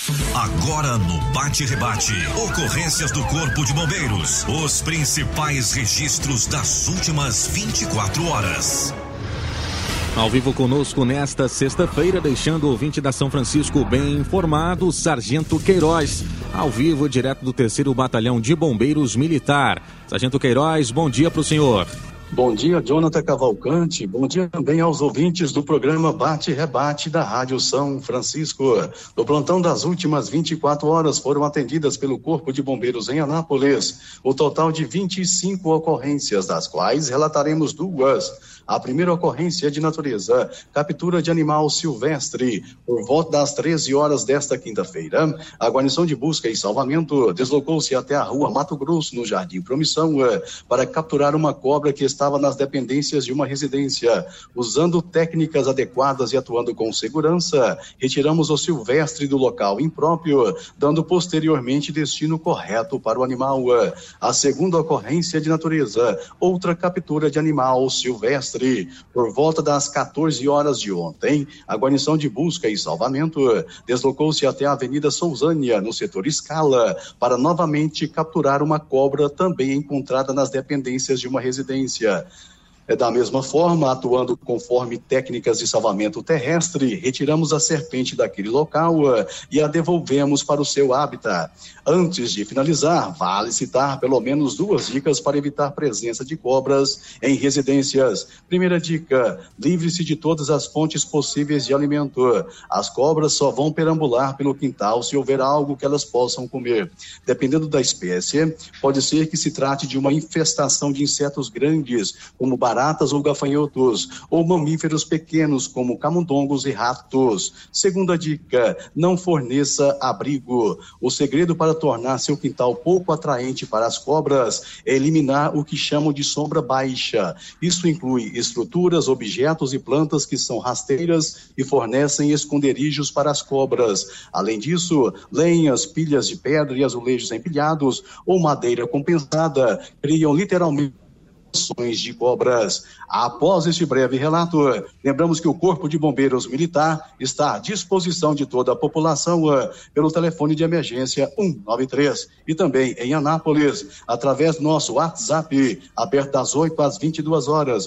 Agora no Bate-Rebate, ocorrências do Corpo de Bombeiros, os principais registros das últimas 24 horas. Ao vivo conosco nesta sexta-feira, deixando o ouvinte da São Francisco bem informado, Sargento Queiroz, ao vivo direto do 3º Batalhão de Bombeiros Militar. Sargento Queiroz, bom dia para o senhor. Bom dia, Jonathan Cavalcante. Bom dia também aos ouvintes do programa Bate-Rebate da Rádio São Francisco. No plantão das últimas 24 horas foram atendidas pelo Corpo de Bombeiros em Anápolis o total de 25 ocorrências, das quais relataremos 2. A primeira ocorrência é de natureza, captura de animal silvestre. Por volta das 13 horas desta quinta-feira, a guarnição de busca e salvamento deslocou-se até a rua Mato Grosso, no Jardim Promissão, para capturar uma cobra que estava nas dependências de uma residência. Usando técnicas adequadas e atuando com segurança, retiramos o silvestre do local impróprio, dando posteriormente destino correto para o animal. A segunda ocorrência é de natureza, outra captura de animal silvestre. Por volta das 14 horas de ontem, a guarnição de busca e salvamento deslocou-se até a Avenida Sousânia, no setor Escala, para novamente capturar uma cobra também encontrada nas dependências de uma residência. Da mesma forma, atuando conforme técnicas de salvamento terrestre, retiramos a serpente daquele local e a devolvemos para o seu hábitat. Antes de finalizar, vale citar pelo menos 2 dicas para evitar presença de cobras em residências. Primeira dica: livre-se de todas as fontes possíveis de alimento. As cobras só vão perambular pelo quintal se houver algo que elas possam comer. Dependendo da espécie, pode ser que se trate de uma infestação de insetos grandes, como baratas ou gafanhotos, ou mamíferos pequenos, como camundongos e ratos. Segunda dica: não forneça abrigo. O segredo para tornar seu quintal pouco atraente para as cobras é eliminar o que chamam de sombra baixa. Isso inclui estruturas, objetos e plantas que são rasteiras e fornecem esconderijos para as cobras. Além disso, lenhas, pilhas de pedra e azulejos empilhados ou madeira compensada criam literalmente de cobras. Após este breve relato, lembramos que o Corpo de Bombeiros Militar está à disposição de toda a população pelo telefone de emergência 193 e também em Anápolis, através do nosso WhatsApp, aberto das 8 às 22 horas,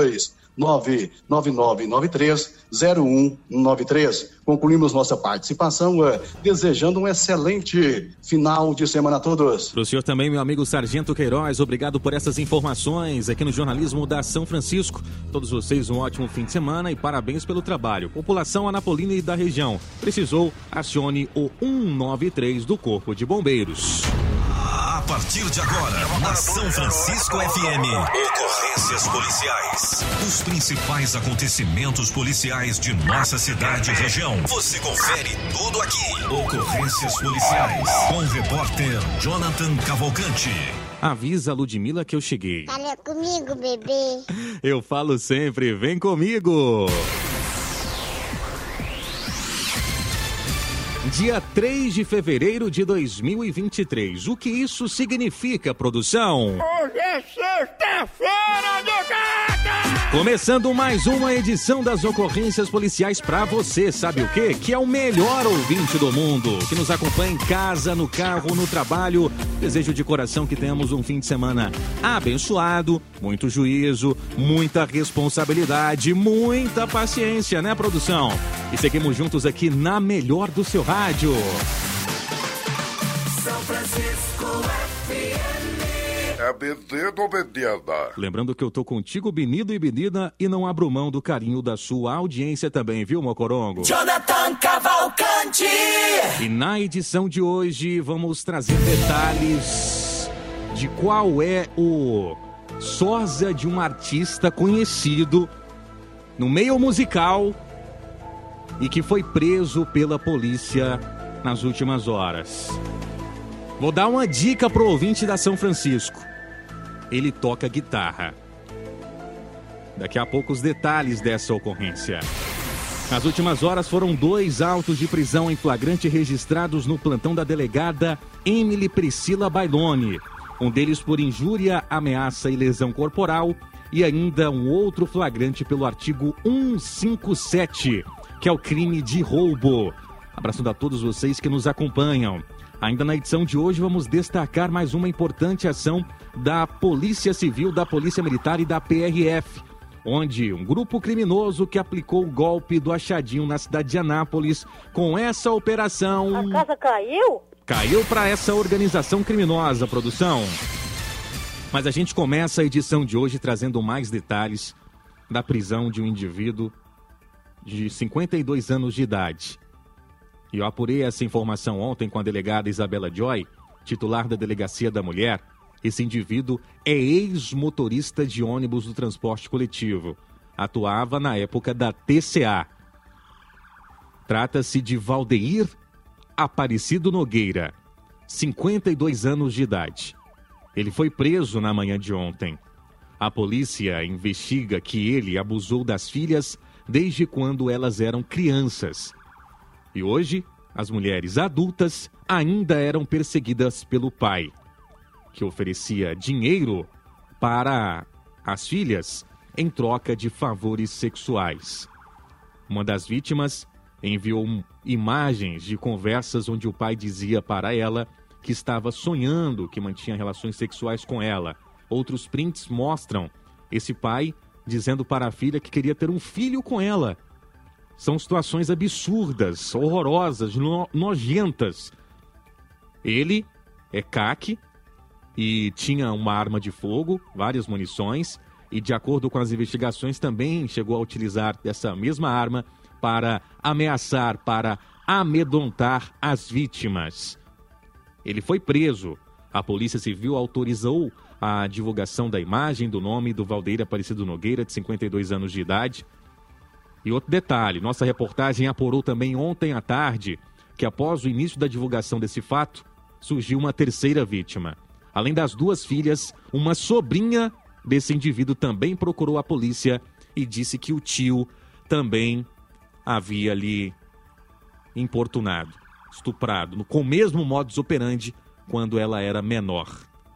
62-99993-0193. Concluímos nossa participação desejando um excelente final de semana a todos. Para o senhor também, meu amigo Sargento Queiroz, obrigado por essas informações aqui no jornalismo da São Francisco. Todos vocês um ótimo fim de semana e parabéns pelo trabalho. População anapolina e da região, precisou, acione o 193 do Corpo de Bombeiros. A partir de agora, na São Francisco FM, ocorrências policiais. Os principais acontecimentos policiais de nossa cidade e região. Você confere tudo aqui. Ocorrências policiais, com o repórter Jonathan Cavalcante. Avisa a Ludmila que eu cheguei. Fala comigo, bebê. Eu falo sempre, vem comigo. Dia 3 de fevereiro de 2023. O que isso significa, produção? Hoje é sexta-feira do gato! Começando mais uma edição das ocorrências policiais pra você. Sabe o quê? Que é o melhor ouvinte do mundo. Que nos acompanha em casa, no carro, no trabalho. Desejo de coração que tenhamos um fim de semana abençoado, muito juízo, muita responsabilidade, muita paciência, né, produção? E seguimos juntos aqui na melhor do seu rádio. São Francisco FM. É Benedito ou Beneda? Lembrando que eu tô contigo, Benido e Benida, e não abro mão do carinho da sua audiência também, viu, Mocorongo? Jonathan Cavalcante. E na edição de hoje vamos trazer detalhes de qual é o sósia de um artista conhecido no meio musical e que foi preso pela polícia nas últimas horas. Vou dar uma dica pro ouvinte da São Francisco. Ele toca guitarra. Daqui a pouco os detalhes dessa ocorrência. Nas últimas horas foram 2 autos de prisão em flagrante registrados no plantão da delegada Emily Priscila Bailone. Um deles por injúria, ameaça e lesão corporal e ainda um outro flagrante pelo artigo 157, que é o crime de roubo. Abraçando a todos vocês que nos acompanham. Ainda na edição de hoje vamos destacar mais uma importante ação da Polícia Civil, da Polícia Militar e da PRF, onde um grupo criminoso que aplicou o golpe do achadinho na cidade de Anápolis, com essa operação... A casa caiu? Caiu para essa organização criminosa, produção. Mas a gente começa a edição de hoje trazendo mais detalhes da prisão de um indivíduo de 52 anos de idade. E eu apurei essa informação ontem com a delegada Isabela Joy, titular da Delegacia da Mulher. Esse indivíduo é ex-motorista de ônibus do transporte coletivo. Atuava na época da TCA. Trata-se de Valdeir Aparecido Nogueira, 52 anos de idade. Ele foi preso na manhã de ontem. A polícia investiga que ele abusou das filhas desde quando elas eram crianças. E hoje, as mulheres adultas ainda eram perseguidas pelo pai, que oferecia dinheiro para as filhas em troca de favores sexuais. Uma das vítimas enviou imagens de conversas onde o pai dizia para ela que estava sonhando que mantinha relações sexuais com ela. Outros prints mostram esse pai dizendo para a filha que queria ter um filho com ela. São situações absurdas, horrorosas, nojentas. Ele é CAC e tinha uma arma de fogo, várias munições, e de acordo com as investigações também chegou a utilizar essa mesma arma para ameaçar, para amedrontar as vítimas. Ele foi preso. A Polícia Civil autorizou a divulgação da imagem, do nome do Valdeir Aparecido Nogueira, de 52 anos de idade. E outro detalhe, nossa reportagem apurou também ontem à tarde que após o início da divulgação desse fato, surgiu uma terceira vítima. Além das duas filhas, uma sobrinha desse indivíduo também procurou a polícia e disse que o tio também havia ali importunado, estuprado, com o mesmo modus operandi quando ela era menor.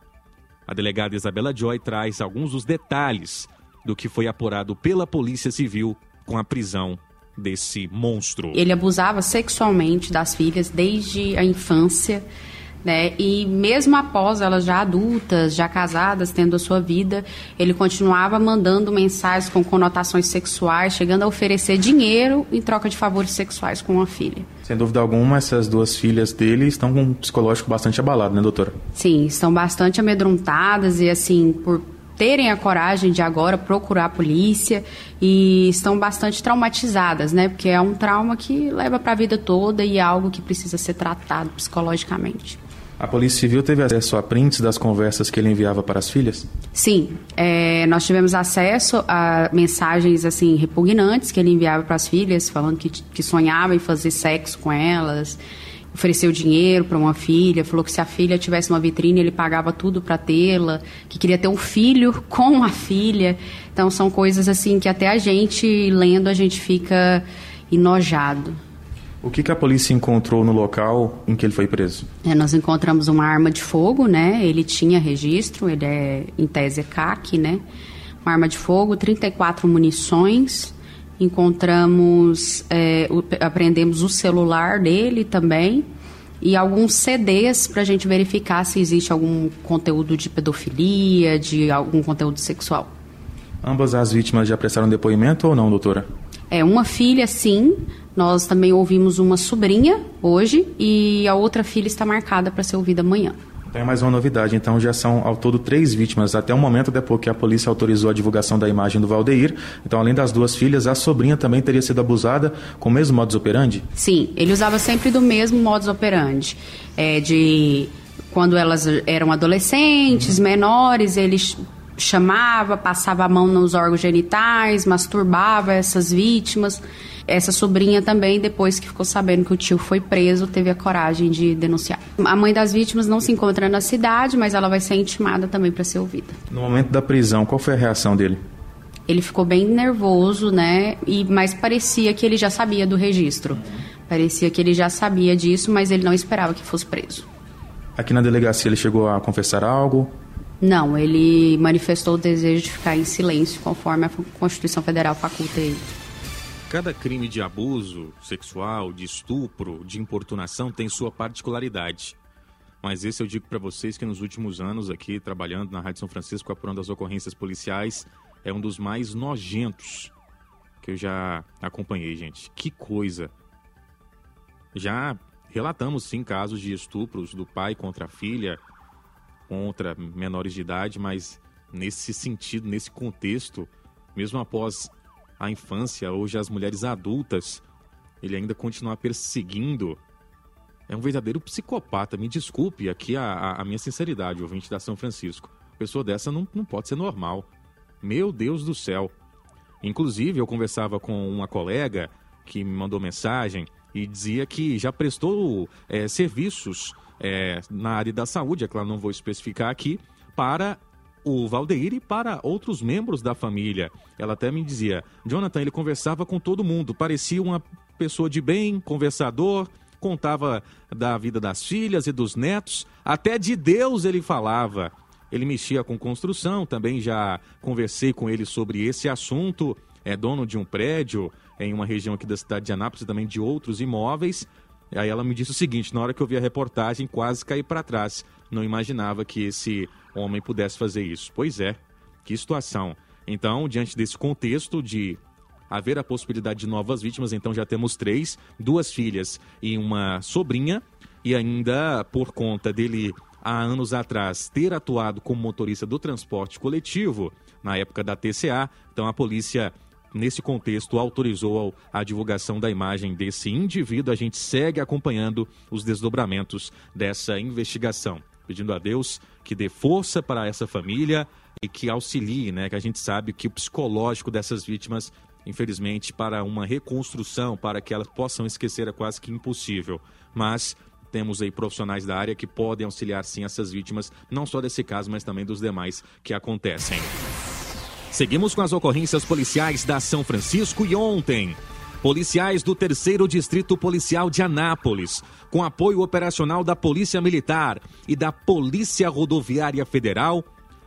A delegada Isabela Joy traz alguns dos detalhes do que foi apurado pela Polícia Civil com a prisão desse monstro. Ele abusava sexualmente das filhas desde a infância, né? E mesmo após elas já adultas, já casadas, tendo a sua vida, ele continuava mandando mensagens com conotações sexuais, chegando a oferecer dinheiro em troca de favores sexuais com a filha. Sem dúvida alguma, essas duas filhas dele estão com um psicológico bastante abalado, né, doutora? Sim, estão bastante amedrontadas e, assim, por terem a coragem de agora procurar a polícia e estão bastante traumatizadas, né? Porque é um trauma que leva para a vida toda e é algo que precisa ser tratado psicologicamente. A Polícia Civil teve acesso a prints das conversas que ele enviava para as filhas? Sim, nós tivemos acesso a mensagens assim repugnantes que ele enviava para as filhas, falando que sonhava em fazer sexo com elas, ofereceu dinheiro para uma filha, falou que se a filha tivesse uma vitrine ele pagava tudo para tê-la, que queria ter um filho com a filha. Então são coisas assim que até a gente lendo a gente fica enojado. O que a polícia encontrou no local em que ele foi preso? Nós encontramos uma arma de fogo, né? Ele tinha registro, ele é em tese CAC, né? Uma arma de fogo, 34 munições. Encontramos, apreendemos o celular dele também e alguns CDs para a gente verificar se existe algum conteúdo de pedofilia, de algum conteúdo sexual. Ambas as vítimas já prestaram depoimento ou não, doutora? Uma filha, sim. Nós também ouvimos uma sobrinha hoje e a outra filha está marcada para ser ouvida amanhã. Tem mais uma novidade, então já são ao todo 3 vítimas até o momento, depois que a polícia autorizou a divulgação da imagem do Valdeir. Então, além das 2 filhas, a sobrinha também teria sido abusada com o mesmo modus operandi? Sim, ele usava sempre do mesmo modus operandi. De quando elas eram adolescentes, menores, ele chamava, passava a mão nos órgãos genitais, masturbava essas vítimas. Essa sobrinha também, depois que ficou sabendo que o tio foi preso, teve a coragem de denunciar. A mãe das vítimas não se encontra na cidade, mas ela vai ser intimada também para ser ouvida. No momento da prisão, qual foi a reação dele? Ele ficou bem nervoso, né? Mas parecia que ele já sabia do registro. Parecia que ele já sabia disso, mas ele não esperava que fosse preso. Aqui na delegacia ele chegou a confessar algo? Não, ele manifestou o desejo de ficar em silêncio, conforme a Constituição Federal faculta ele. Cada crime de abuso sexual, de estupro, de importunação tem sua particularidade. Mas esse eu digo para vocês que nos últimos anos aqui, trabalhando na Rádio São Francisco, apurando as ocorrências policiais, é um dos mais nojentos que eu já acompanhei, gente. Que coisa! Já relatamos, sim, casos de estupros do pai contra a filha, contra menores de idade, mas nesse sentido, nesse contexto, mesmo após a infância, hoje as mulheres adultas, ele ainda continua perseguindo. É um verdadeiro psicopata, me desculpe aqui a minha sinceridade, ouvinte da São Francisco. Pessoa dessa não pode ser normal. Meu Deus do céu. Inclusive, eu conversava com uma colega que me mandou mensagem e dizia que já prestou serviços na área da saúde, é claro, não vou especificar aqui, para o Valdeir e para outros membros da família. Ela até me dizia, Jonathan, ele conversava com todo mundo, parecia uma pessoa de bem, conversador, contava da vida das filhas e dos netos, até de Deus ele falava. Ele mexia com construção, também já conversei com ele sobre esse assunto, é dono de um prédio em uma região aqui da cidade de Anápolis, também de outros imóveis. Aí ela me disse o seguinte, na hora que eu vi a reportagem, quase caí para trás. Não imaginava que esse homem pudesse fazer isso. Pois é, que situação. Então, diante desse contexto de haver a possibilidade de novas vítimas, então já temos 3, 2 filhas e uma sobrinha, e ainda por conta dele, há anos atrás, ter atuado como motorista do transporte coletivo, na época da TCA, então a polícia, nesse contexto, autorizou a divulgação da imagem desse indivíduo. A gente segue acompanhando os desdobramentos dessa investigação, pedindo a Deus que dê força para essa família e que auxilie, né? Que a gente sabe que o psicológico dessas vítimas, infelizmente, para uma reconstrução, para que elas possam esquecer, é quase que impossível. Mas temos aí profissionais da área que podem auxiliar, sim, essas vítimas, não só desse caso, mas também dos demais que acontecem. Seguimos com as ocorrências policiais da São Francisco e ontem, policiais do 3º Distrito Policial de Anápolis, com apoio operacional da Polícia Militar e da Polícia Rodoviária Federal,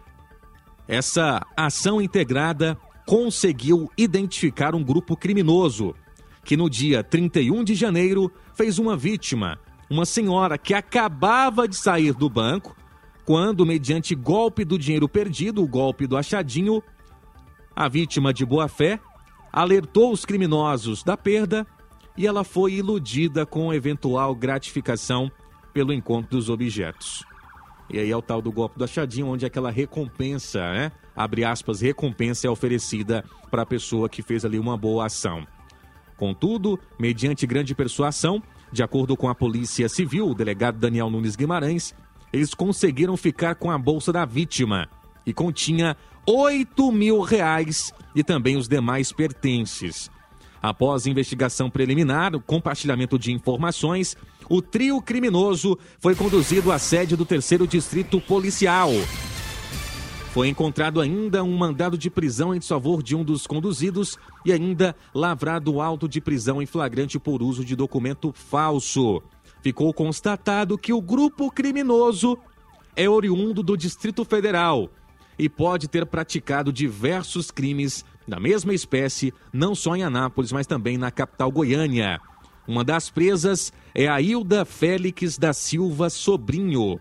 essa ação integrada conseguiu identificar um grupo criminoso que no dia 31 de janeiro fez uma vítima, uma senhora que acabava de sair do banco, quando, mediante golpe do dinheiro perdido, o golpe do achadinho, a vítima de boa-fé alertou os criminosos da perda e ela foi iludida com eventual gratificação pelo encontro dos objetos. E aí é o tal do golpe do achadinho, onde aquela recompensa, né? Abre aspas, recompensa é oferecida para a pessoa que fez ali uma boa ação. Contudo, mediante grande persuasão, de acordo com a Polícia Civil, o delegado Daniel Nunes Guimarães, eles conseguiram ficar com a bolsa da vítima e continha R$8.000 e também os demais pertences. Após investigação preliminar, o compartilhamento de informações, o trio criminoso foi conduzido à sede do 3º Distrito Policial. Foi encontrado ainda um mandado de prisão em favor de um dos conduzidos e ainda lavrado auto de prisão em flagrante por uso de documento falso. Ficou constatado que o grupo criminoso é oriundo do Distrito Federal e pode ter praticado diversos crimes da mesma espécie, não só em Anápolis, mas também na capital Goiânia. Uma das presas é a Hilda Félix da Silva Sobrinho.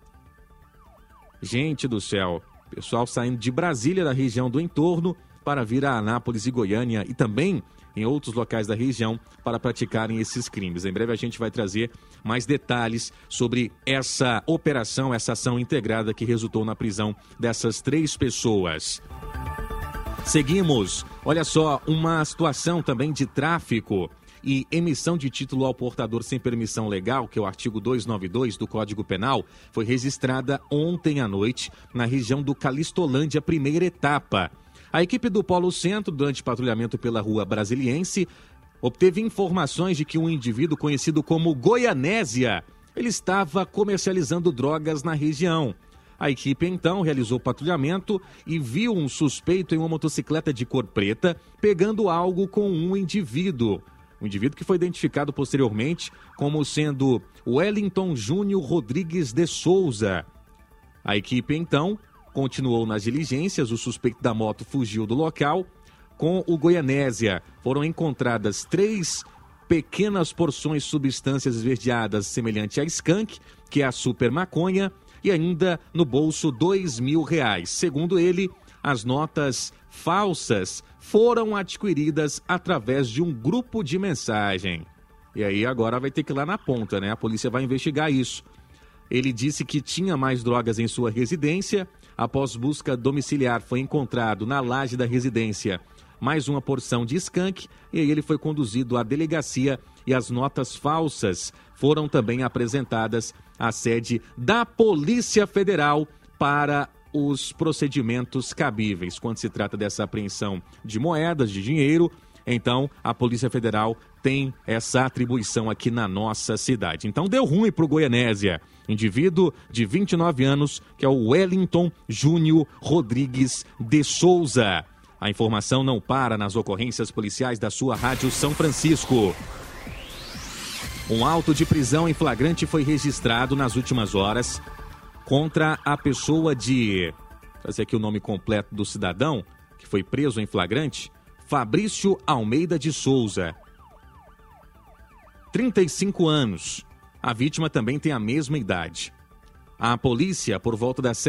Gente do céu, pessoal saindo de Brasília, da região do entorno, para vir a Anápolis e Goiânia e também em outros locais da região para praticarem esses crimes. Em breve a gente vai trazer mais detalhes sobre essa operação, essa ação integrada que resultou na prisão dessas 3 pessoas. Seguimos, olha só, uma situação também de tráfico e emissão de título ao portador sem permissão legal, que é o artigo 292 do Código Penal, foi registrada ontem à noite na região do Calistolândia, primeira etapa. A equipe do Polo Centro, durante patrulhamento pela Rua Brasiliense, obteve informações de que um indivíduo conhecido como Goianésia, ele estava comercializando drogas na região. A equipe, então, realizou patrulhamento e viu um suspeito em uma motocicleta de cor preta pegando algo com um indivíduo. Um indivíduo que foi identificado posteriormente como sendo Wellington Júnior Rodrigues de Souza. A equipe, então, continuou nas diligências, o suspeito da moto fugiu do local. com o Goianésia. Foram encontradas 3 pequenas porções de substâncias esverdeadas semelhante a skunk, que é a super maconha, e ainda no bolso R$2.000. Segundo ele, as notas falsas foram adquiridas através de um grupo de mensagem. E aí agora vai ter que ir lá na ponta, né? A polícia vai investigar isso. Ele disse que tinha mais drogas em sua residência. Após busca domiciliar, foi encontrado na laje da residência mais uma porção de skunk, e aí ele foi conduzido à delegacia e as notas falsas foram também apresentadas à sede da Polícia Federal para os procedimentos cabíveis. Quando se trata dessa apreensão de moedas, de dinheiro, então a Polícia Federal tem essa atribuição aqui na nossa cidade. Então deu ruim para o Goianésia, indivíduo de 29 anos, que é o Wellington Júnior Rodrigues de Souza. A informação não para nas ocorrências policiais da sua Rádio São Francisco. Um auto de prisão em flagrante foi registrado nas últimas horas contra a pessoa de... Vou trazer aqui o nome completo do cidadão que foi preso em flagrante. Fabrício Almeida de Souza, 35 anos. A vítima também tem a mesma idade. A polícia, por volta das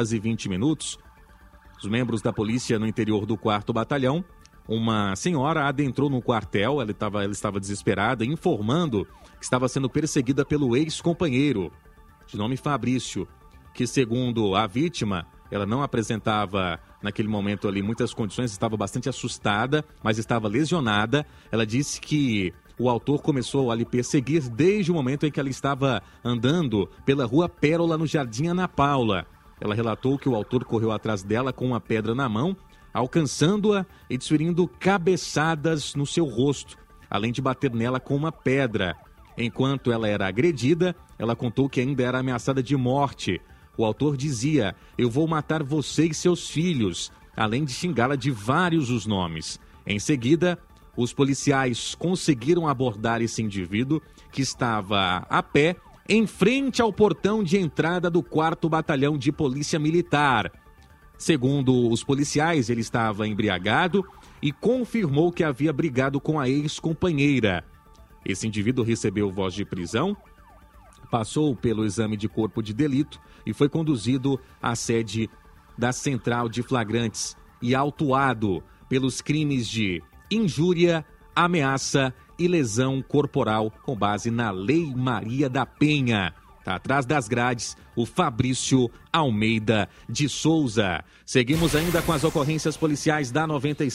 7h20, os membros da polícia no interior do 4º Batalhão, uma senhora adentrou no quartel, ela estava desesperada, informando que estava sendo perseguida pelo ex-companheiro, de nome Fabrício, que, segundo a vítima, ela não apresentava, naquele momento ali, muitas condições, estava bastante assustada, mas estava lesionada. Ela disse que o autor começou a lhe perseguir desde o momento em que ela estava andando pela Rua Pérola, no Jardim Ana Paula. Ela relatou que o autor correu atrás dela com uma pedra na mão, alcançando-a e desferindo cabeçadas no seu rosto, além de bater nela com uma pedra. Enquanto ela era agredida, ela contou que ainda era ameaçada de morte. O autor dizia: "Eu vou matar você e seus filhos", além de xingá-la de vários os nomes. Em seguida, os policiais conseguiram abordar esse indivíduo, que estava a pé, em frente ao portão de entrada do 4º Batalhão de Polícia Militar. Segundo os policiais, ele estava embriagado e confirmou que havia brigado com a ex-companheira. Esse indivíduo recebeu voz de prisão, passou pelo exame de corpo de delito e foi conduzido à sede da Central de Flagrantes e autuado pelos crimes de injúria, ameaça e lesão corporal com base na Lei Maria da Penha. Está atrás das grades o Fabrício Almeida de Souza. Seguimos ainda com as ocorrências policiais da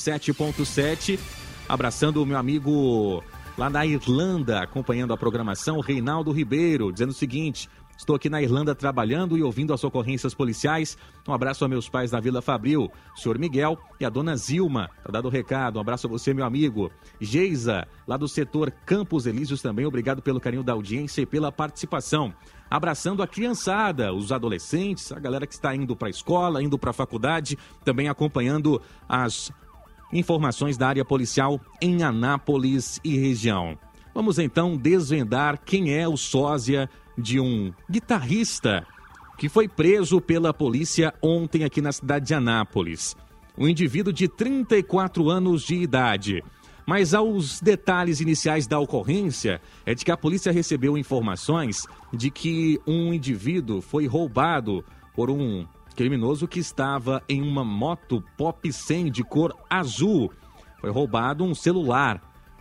97.7. Abraçando o meu amigo lá na Irlanda, acompanhando a programação, Reinaldo Ribeiro, dizendo o seguinte: estou aqui na Irlanda trabalhando e ouvindo as ocorrências policiais. Um abraço a meus pais da Vila Fabril, o senhor Miguel e a dona Zilma. Tá dado o recado. Um abraço a você, meu amigo. Geisa, lá do setor Campos Elíseos também. Obrigado pelo carinho da audiência e pela participação. Abraçando a criançada, os adolescentes, a galera que está indo para a escola, indo para a faculdade, também acompanhando as informações da área policial em Anápolis e região. Vamos então desvendar quem é o sósia de um guitarrista que foi preso pela polícia ontem aqui na cidade de Anápolis. Um indivíduo de 34 anos de idade. Mas aos detalhes iniciais da ocorrência é de que a polícia recebeu informações de que um indivíduo foi roubado por um criminoso que estava em uma moto Pop 100 de cor azul. Foi roubado um celular.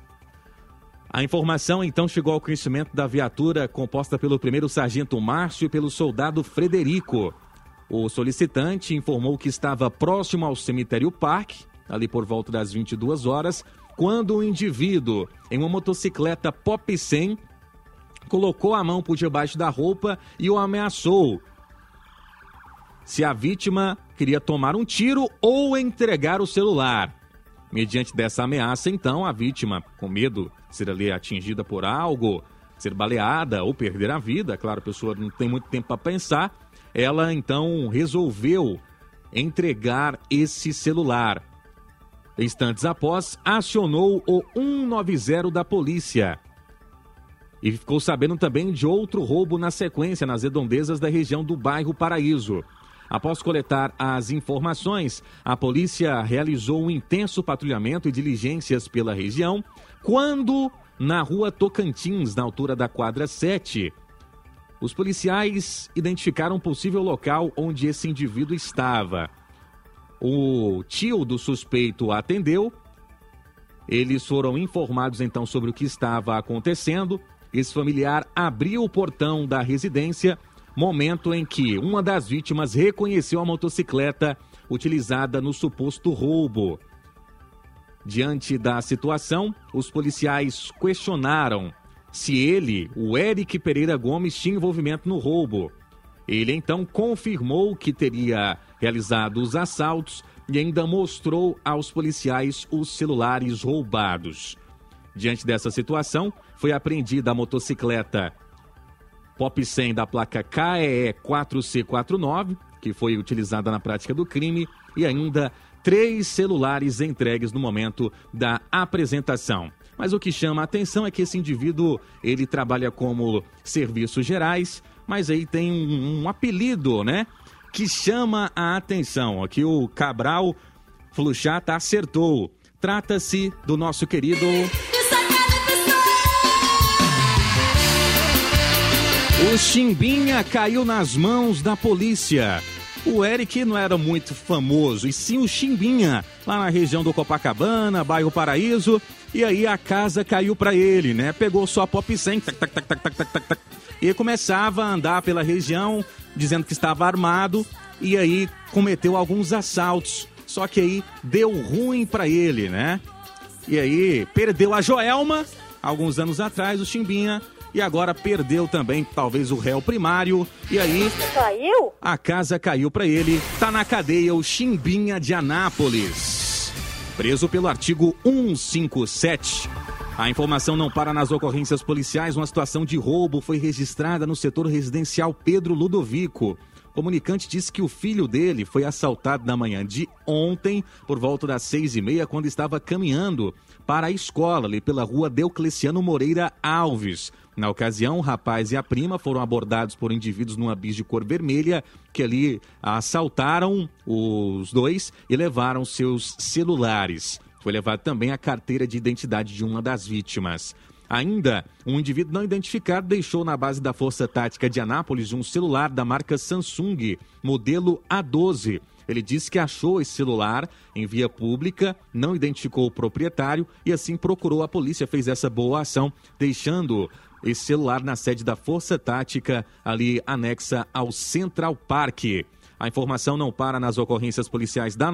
A informação, então, chegou ao conhecimento da viatura composta pelo 1º Sargento Márcio e pelo soldado Frederico. O solicitante informou que estava próximo ao cemitério Parque, ali por volta das 22 horas, quando um indivíduo em uma motocicleta Pop 100 colocou a mão por debaixo da roupa e o ameaçou. Se a vítima queria tomar um tiro ou entregar o celular. Mediante dessa ameaça, então, a vítima, com medo de ser ali atingida por algo, ser baleada ou perder a vida, claro, a pessoa não tem muito tempo para pensar, ela, então, resolveu entregar esse celular. Instantes após, acionou o 190 da polícia. E ficou sabendo também de outro roubo na sequência, nas redondezas da região do bairro Paraíso. Após coletar as informações, a polícia realizou um intenso patrulhamento e diligências pela região, quando, na rua Tocantins, na altura da quadra 7, os policiais identificaram um possível local onde esse indivíduo estava. O tio do suspeito atendeu. Eles foram informados então sobre o que estava acontecendo. Esse familiar abriu o portão da residência, momento em que uma das vítimas reconheceu a motocicleta utilizada no suposto roubo. Diante da situação, os policiais questionaram se ele, o Eric Pereira Gomes, tinha envolvimento no roubo. Ele então confirmou que teria realizado os assaltos e ainda mostrou aos policiais os celulares roubados. Diante dessa situação, foi apreendida a motocicleta Pop 100 da placa KEE 4C49, que foi utilizada na prática do crime, e ainda 3 celulares entregues no momento da apresentação. Mas o que chama a atenção é que esse indivíduo, ele trabalha como serviços gerais, mas aí tem um apelido, né? Que chama a atenção. Aqui o Cabral Fluchata acertou. Trata-se do nosso querido... O Chimbinha caiu nas mãos da polícia. O Eric não era muito famoso, e sim o Chimbinha, lá na região do Copacabana, bairro Paraíso, e aí a casa caiu pra ele, né? Pegou sua Pop 100, e começava a andar pela região, dizendo que estava armado, e aí cometeu alguns assaltos. Só que aí deu ruim pra ele, né? E aí perdeu a Joelma, alguns anos atrás, o Chimbinha, e agora perdeu também, talvez, o réu primário. E aí, caiu? A casa caiu pra ele. Tá na cadeia o Chimbinha de Anápolis, preso pelo artigo 157. A informação não para nas ocorrências policiais. Uma situação de roubo foi registrada no setor residencial Pedro Ludovico. O comunicante disse que o filho dele foi assaltado na manhã de ontem, por volta das 6h30, quando estava caminhando para a escola, ali pela rua Deocleciano Moreira Alves. Na ocasião, o rapaz e a prima foram abordados por indivíduos numa bis de cor vermelha, que ali assaltaram os dois e levaram seus celulares. Foi levado também a carteira de identidade de uma das vítimas. Ainda, um indivíduo não identificado deixou na base da Força Tática de Anápolis um celular da marca Samsung, modelo A12. Ele disse que achou esse celular em via pública, não identificou o proprietário e assim procurou a polícia, fez essa boa ação, deixando esse celular na sede da Força Tática, ali anexa ao Central Park. A informação não para nas ocorrências policiais da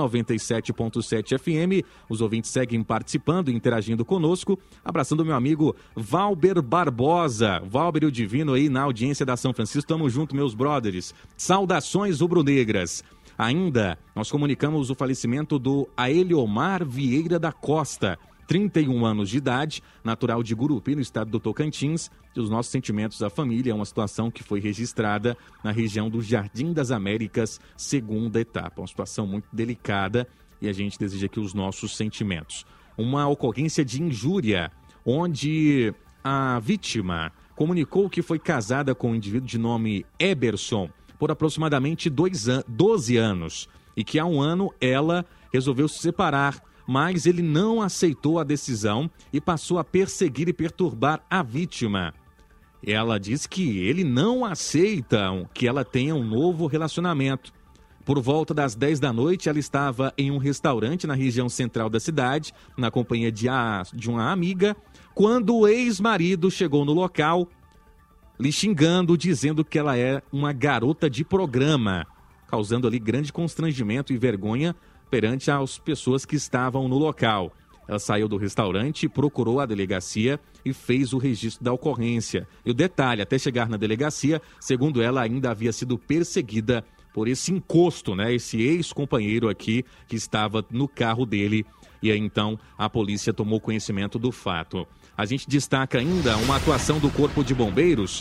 97.7 FM. Os ouvintes seguem participando e interagindo conosco. Abraçando meu amigo Valber Barbosa. Valber e o Divino aí na audiência da São Francisco. Tamo junto, meus brothers. Saudações rubro-negras. Ainda, nós comunicamos o falecimento do Aeliomar Vieira da Costa, 31 anos de idade, natural de Gurupi, no estado do Tocantins. E os nossos sentimentos à família. É uma situação que foi registrada na região do Jardim das Américas, segunda etapa. Uma situação muito delicada e a gente deseja aqui os nossos sentimentos. Uma ocorrência de injúria, onde a vítima comunicou que foi casada com um indivíduo de nome Eberson por aproximadamente 12 anos e que há um ano ela resolveu se separar, mas ele não aceitou a decisão e passou a perseguir e perturbar a vítima. Ela diz que ele não aceita que ela tenha um novo relacionamento. Por volta das 10 da noite, ela estava em um restaurante na região central da cidade, na companhia de uma amiga, quando o ex-marido chegou no local, lhe xingando, dizendo que ela é uma garota de programa, causando ali grande constrangimento e vergonha perante as pessoas que estavam no local. Ela saiu do restaurante, procurou a delegacia e fez o registro da ocorrência. E o detalhe, até chegar na delegacia, segundo ela, ainda havia sido perseguida por esse encosto, né? Esse ex-companheiro aqui que estava no carro dele. E aí, então, a polícia tomou conhecimento do fato. A gente destaca ainda uma atuação do Corpo de Bombeiros.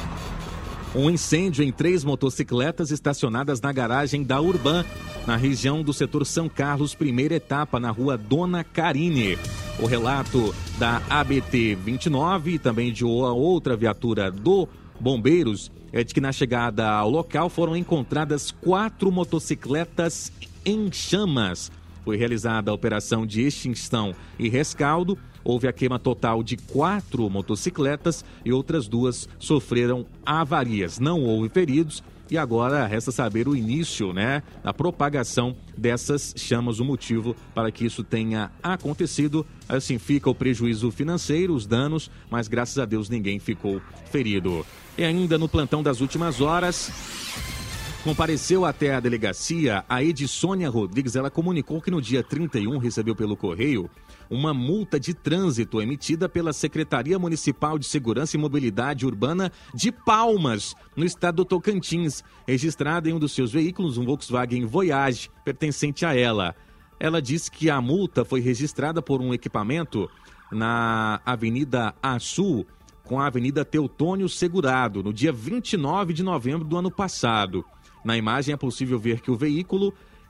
Um incêndio em 3 motocicletas estacionadas na garagem da Urban, na região do setor São Carlos, primeira etapa, na rua Dona Carine. O relato da ABT 29 e também de outra viatura do Bombeiros é de que na chegada ao local foram encontradas 4 motocicletas em chamas. Foi realizada a operação de extinção e rescaldo. Houve a queima total de 4 motocicletas e outras 2 sofreram avarias. Não houve feridos e agora resta saber o início, da propagação dessas chamas, o motivo para que isso tenha acontecido. Assim fica o prejuízo financeiro, os danos, mas graças a Deus ninguém ficou ferido. E ainda no plantão das últimas horas, compareceu até a delegacia a Edissônia Rodrigues. Ela comunicou que no dia 31 recebeu pelo correio uma multa de trânsito emitida pela Secretaria Municipal de Segurança e Mobilidade Urbana de Palmas, no estado do Tocantins, registrada em um dos seus veículos, um Volkswagen Voyage, pertencente a ela. Ela disse que a multa foi registrada por um equipamento na Avenida Açu, com a Avenida Teutônio Segurado, no dia 29 de novembro do ano passado. Na imagem é possível ver que o veículo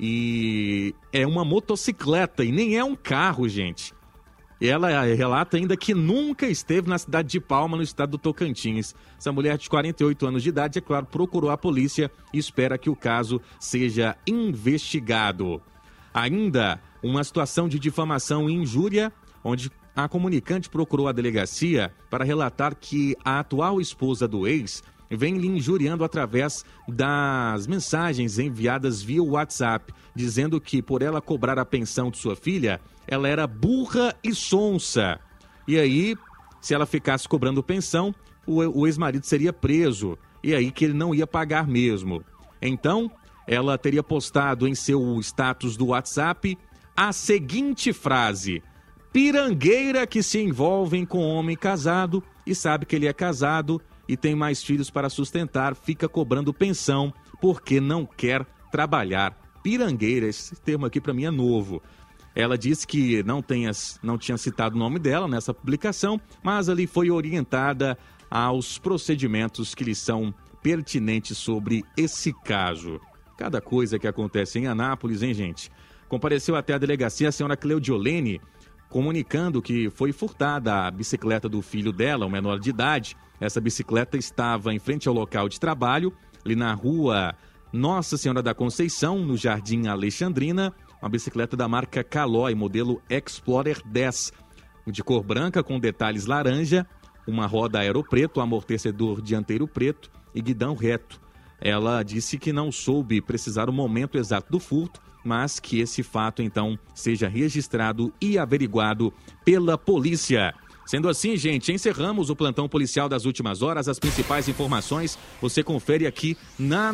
é uma motocicleta e nem é um carro, gente. Ela relata ainda que nunca esteve na cidade de Palma, no estado do Tocantins. Essa mulher de 48 anos de idade, é claro, procurou a polícia e espera que o caso seja investigado. Ainda uma situação de difamação e injúria, onde a comunicante procurou a delegacia para relatar que a atual esposa do ex vem lhe injuriando através das mensagens enviadas via WhatsApp, dizendo que por ela cobrar a pensão de sua filha, ela era burra e sonsa. E aí, se ela ficasse cobrando pensão, o ex-marido seria preso, e aí que ele não ia pagar mesmo. Então, ela teria postado em seu status do WhatsApp a seguinte frase: pirangueira que se envolvem com homem casado e sabe que ele é casado e tem mais filhos para sustentar, fica cobrando pensão porque não quer trabalhar. Pirangueira, esse termo aqui para mim é novo. Ela disse que não tinha citado o nome dela nessa publicação, mas ali foi orientada aos procedimentos que lhe são pertinentes sobre esse caso. Cada coisa que acontece em Anápolis, hein, gente? Compareceu até a delegacia a senhora Cleudiolene, comunicando que foi furtada a bicicleta do filho dela, um menor de idade. Essa bicicleta estava em frente ao local de trabalho, ali na rua Nossa Senhora da Conceição, no Jardim Alexandrina, uma bicicleta da marca Caloi, modelo Explorer 10, de cor branca com detalhes laranja, uma roda aero preto, amortecedor dianteiro preto e guidão reto. Ela disse que não soube precisar o momento exato do furto, mas que esse fato, então, seja registrado e averiguado pela polícia. Sendo assim, gente, encerramos o plantão policial das últimas horas. As principais informações você confere aqui na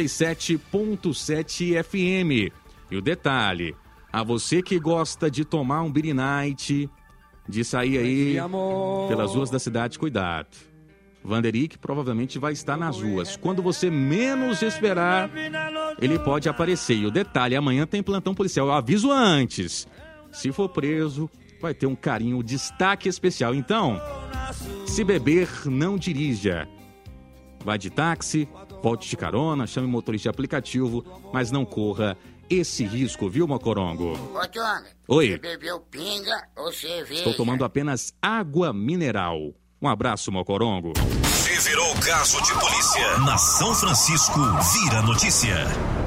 97.7 FM. E o detalhe, a você que gosta de tomar um Beer Night, de sair aí pelas ruas da cidade, cuidado. Vanderick provavelmente vai estar nas ruas. Quando você menos esperar, ele pode aparecer. E o detalhe, amanhã tem plantão policial. Eu aviso antes. Se for preso, vai ter um carinho, destaque especial. Então, se beber, não dirija. Vai de táxi, volte de carona, chame motorista de aplicativo, mas não corra esse risco, viu, Mocorongo? Ô, Jonga, oi. Você bebeu pinga ou cerveja? Estou tomando apenas água mineral. Um abraço, Mocorongo. Se virou caso de polícia, Nação Francisco vira notícia.